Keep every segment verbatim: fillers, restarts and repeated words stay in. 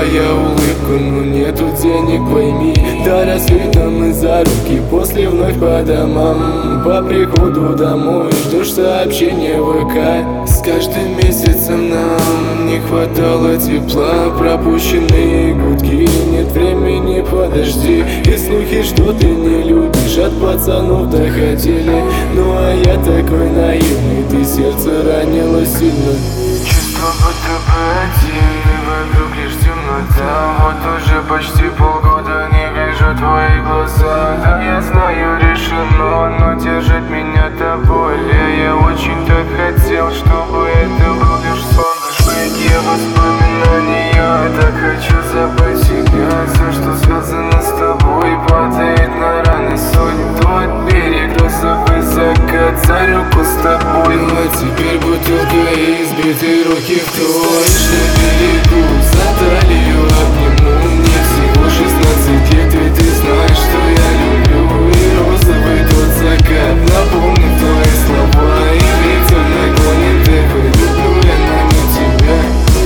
твоя улыбка, но нету денег, пойми. До рассвета мы за руки, после вновь по домам. По приходу домой ждешь сообщения в ВК. С каждым месяцем нам не хватало тепла. Пропущенные гудки, нет времени, подожди. И слухи, что ты не любишь, от пацанов доходили. Ну а я такой наивный, ты сердце ранило сильно. Чувство будто бы один, и вокруг лишь темнота. Вот уже почти полгода не вижу твои глаза. Да, я знаю, решено, но держит меня та боль. Я очень так хотел, чтобы это был лишь сон. Швейки воспоминания, я так хочу забыть тебя. Все, что связано с тобой, падает на раны соль. Тот берег, розовый закат, за руку с тобой. Ну а теперь бутылка и избитые руки в точь. На берегу за талию обниму. Мне всего шестнадцать лет, и ты знаешь, что я люблю. И розовый тот закат, напомню твои слова. И ветер нагонит эхо, люблю я, но не тебя.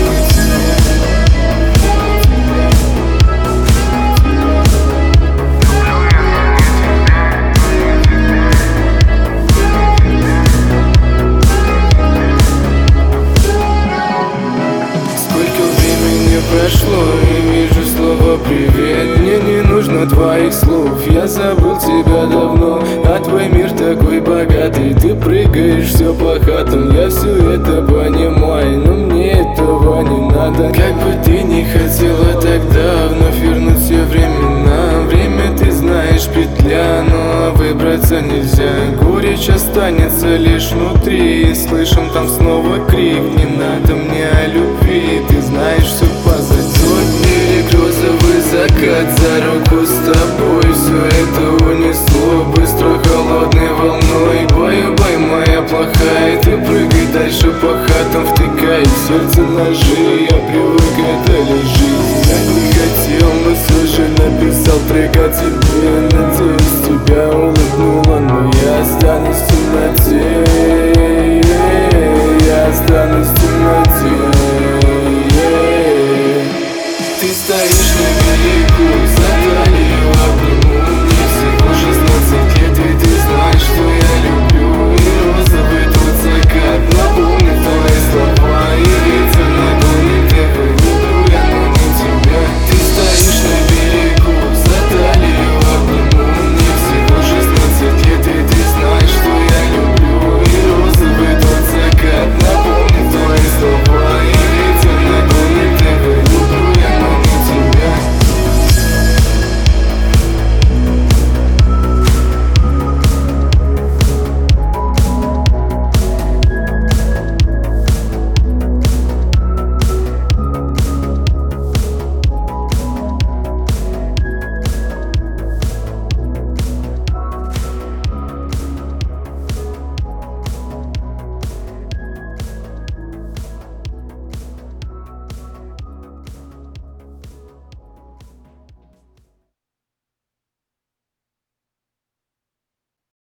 Прошло и вижу слово привет. Мне не нужно твоих слов, я забыл тебя давно. А твой мир такой богатый, ты прыгаешь все по хатам. Я все это понимаю, но мне этого не надо. Как бы ты ни хотела тогда вновь вернуть все времена. Время, ты знаешь, петля, но выбраться нельзя. Горечь останется лишь внутри, и слышим там снова крик. Не надо мне о любви, ты знаешь, все позади. Тот берег, розовый закат, за руку с тобой. Все это унесло быстро холодной волной. Бай-бай, моя плохая, ты прыгай дальше по хатам, втыкай в сердце ножи. Я привык, это лишь жизнь. Я не хотел, но все же написал трек о тебе. Надеюсь, тебя улыбнуло, но я останусь в темноте.